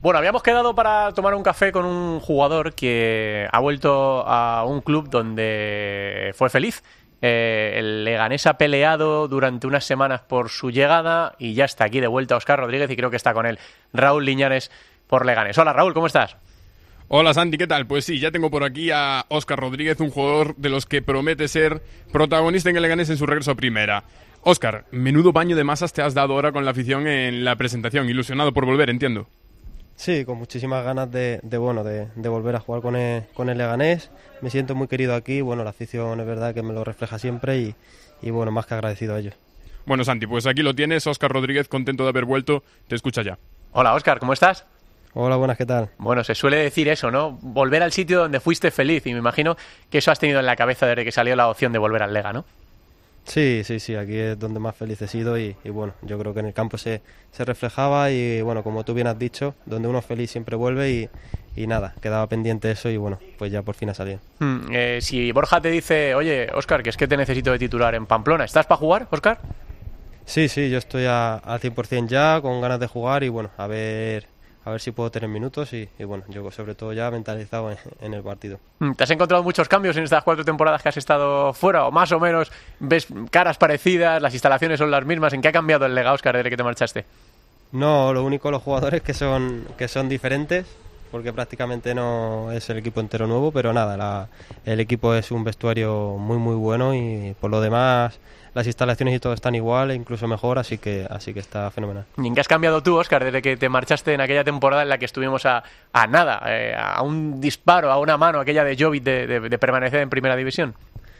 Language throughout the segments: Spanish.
Bueno, habíamos quedado para tomar un café con un jugador que ha vuelto a un club donde fue feliz. El Leganés ha peleado durante unas semanas por su llegada y ya está aquí de vuelta Óscar Rodríguez y creo que está con él Raúl Liñares por Leganés. Hola Raúl, ¿cómo estás? Hola Santi, ¿qué tal? Pues sí, ya tengo por aquí a Óscar Rodríguez, un jugador de los que promete ser protagonista en el Leganés en su regreso a primera. Óscar, menudo baño de masas te has dado ahora con la afición en la presentación, ilusionado por volver, entiendo. Sí, con muchísimas ganas de volver a jugar con el Leganés. Me siento muy querido aquí, bueno, la afición es verdad que me lo refleja siempre y bueno, más que agradecido a ellos. Bueno Santi, pues aquí lo tienes, Óscar Rodríguez, contento de haber vuelto, te escucha ya. Hola Óscar, ¿cómo estás? Hola, buenas, ¿qué tal? Bueno, se suele decir eso, ¿no? Volver al sitio donde fuiste feliz y me imagino que eso has tenido en la cabeza desde que salió la opción de volver al Lega, ¿no? Sí, aquí es donde más feliz he sido y bueno, yo creo que en el campo se reflejaba y bueno, como tú bien has dicho, donde uno es feliz siempre vuelve y nada, quedaba pendiente eso y bueno, pues ya por fin ha salido. Si Borja te dice, oye, Óscar, que es que te necesito de titular en Pamplona, ¿estás para jugar, Óscar? Sí, yo estoy al 100% ya, con ganas de jugar y bueno, a ver si puedo tener minutos y bueno, yo sobre todo ya mentalizado en el partido. ¿Te has encontrado muchos cambios en estas 4 temporadas que has estado fuera? ¿O más o menos ves caras parecidas, las instalaciones son las mismas? ¿En qué ha cambiado el Lega, Óscar, desde que te marchaste? No, lo único los jugadores que son diferentes, porque prácticamente no es el equipo entero nuevo, pero nada, el equipo es un vestuario muy muy bueno y por lo demás las instalaciones y todo están igual e incluso mejor, así que está fenomenal. ¿Y en qué has cambiado tú, Óscar, desde que te marchaste en aquella temporada en la que estuvimos a nada, a un disparo, a una mano, aquella de Jovic de permanecer en Primera División?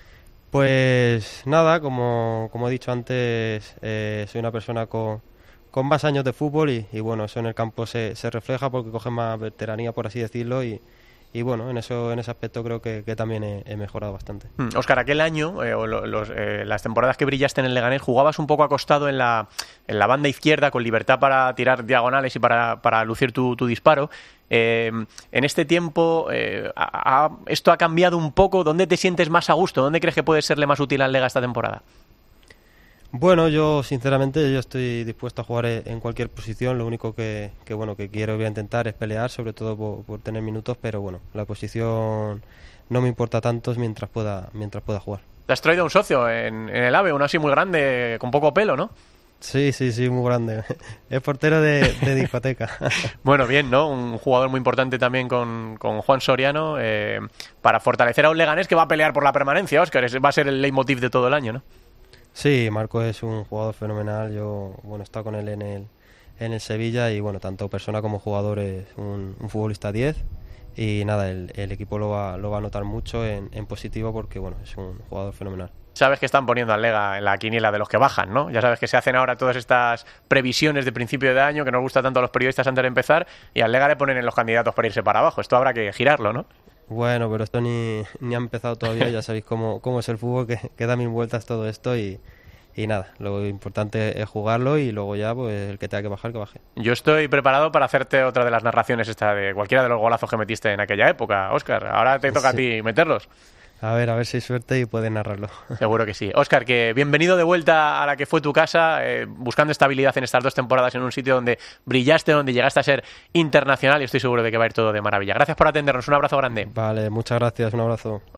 Pues nada, como he dicho antes, soy una persona con más años de fútbol y bueno, eso en el campo se refleja porque coge más veteranía, por así decirlo, y bueno, en ese aspecto creo que también he mejorado bastante. Óscar, aquel año, las temporadas que brillaste en el Leganés, jugabas un poco acostado en la banda izquierda, con libertad para tirar diagonales y para lucir tu disparo. En este tiempo, ¿esto ha cambiado un poco? ¿Dónde te sientes más a gusto? ¿Dónde crees que puede serle más útil al Lega esta temporada? Bueno, yo sinceramente estoy dispuesto a jugar en cualquier posición. Lo único que quiero voy a intentar es pelear, sobre todo por tener minutos, pero bueno, la posición no me importa tanto mientras pueda jugar. Te has traído un socio en el AVE, uno así muy grande, con poco pelo, ¿no? Sí, muy grande. Es portero de discoteca. Bueno, bien, ¿no? Un jugador muy importante también con Juan Soriano para fortalecer a un Leganés que va a pelear por la permanencia, Óscar. Ese va a ser el leitmotiv de todo el año, ¿no? Sí, Marco es un jugador fenomenal. Yo, he estado con él en el Sevilla y bueno, tanto persona como jugador es un futbolista 10 y nada, el equipo lo va a notar mucho en positivo porque bueno, es un jugador fenomenal. Sabes que están poniendo al Lega en la quiniela de los que bajan, ¿no? Ya sabes que se hacen ahora todas estas previsiones de principio de año que nos gusta tanto a los periodistas antes de empezar y al Lega le ponen en los candidatos para irse para abajo. Esto habrá que girarlo, ¿no? Bueno, pero esto ni ha empezado todavía, ya sabéis cómo es el fútbol, que da 1000 vueltas todo esto y nada, lo importante es jugarlo y luego ya pues el que tenga que bajar, que baje. Yo estoy preparado para hacerte otra de las narraciones esta de cualquiera de los golazos que metiste en aquella época, Óscar. Ahora te toca a ti meterlos. A ver si hay suerte y puedes narrarlo. Seguro que sí. Óscar, que bienvenido de vuelta a la que fue tu casa, buscando estabilidad en estas 2 temporadas en un sitio donde brillaste, donde llegaste a ser internacional y estoy seguro de que va a ir todo de maravilla. Gracias por atendernos, un abrazo grande. Vale, muchas gracias, un abrazo.